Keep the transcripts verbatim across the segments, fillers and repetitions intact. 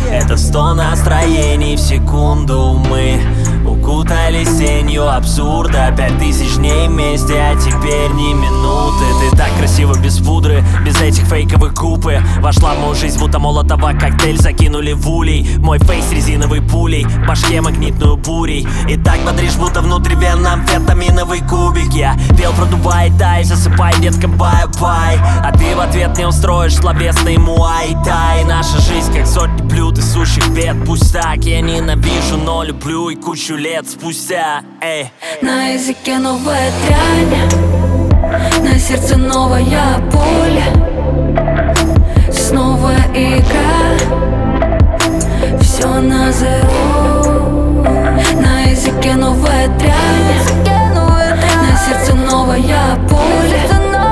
Это сто настроений в секунду. Мы укутались сенью абсурда. Пять тысяч дней вместе, а теперь ни минуты. Ты так красиво без пудры, без этих фейковых губ. Вошла в мою жизнь, будто молотова коктейль закинули в улей. Мой фейс резиновой пулей, в башке магнитную бурей. И так бодришь, будто внутривенно амфетаминовый кубик. Я пел про Дубай, дай, засыпай, деткам бай-бай. А ты в ответ не устроишь словесный муай-тай. Наша жизнь как сотни блюд и сущих бед. Пусть так, я ненавижу, но люблю и кучу лет спустя. Эй. На языке новая дрянь, на сердце новая боль. Снова игра, все на зеро. На языке новая дрянь, на сердце новая боль.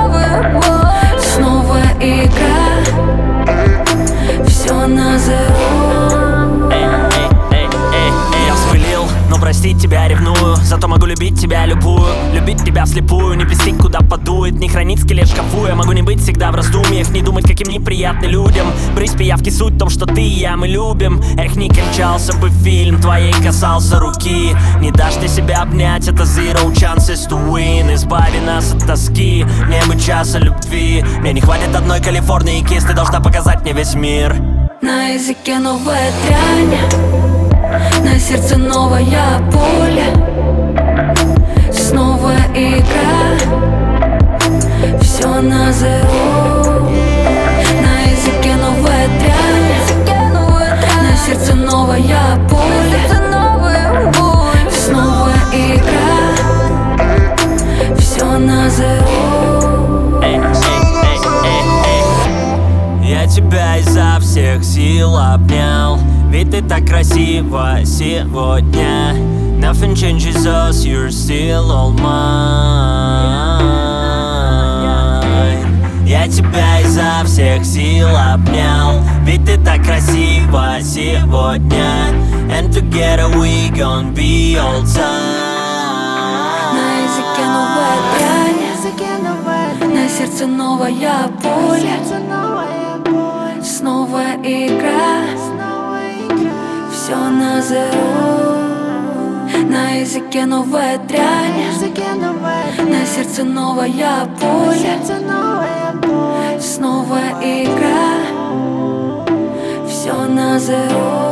Снова игра, все на зеро. Я вспылил, но простить тебя ревную. Зато могу любить тебя любую, любить тебя вслепую. Не плести, куда подует, не хранить скелет в шкафу. Я могу не быть всегда в раздумьях, не думать, каким неприятны людям. Брысь пиявки, суть в том, что ты и я, мы любим. Эх, не кончался бы фильм, твоей касался руки. Не дашь ты себя обнять, это zero chances to win. Избави нас от тоски, мне бы часа любви. Мне не хватит одной Калифорнии кис, ты должна показать мне весь мир. На языке новая дрянь, на сердце новая боль. Снова игра, все на зеро. На языке новая дрянь, на сердце новая боль. Снова игра, все на зеро. Я тебя изо всех сил обнял, ведь ты так красива сегодня. Nothing changes us, you're still all mine. Я тебя изо всех сил обнял, ведь ты так красива сегодня. And together we gon' be all time. На языке новая дрянь, на сердце новая боль. Снова игра, все на зеро. На языке новая дрянь, на сердце новая боль. Снова игра, все на зеро.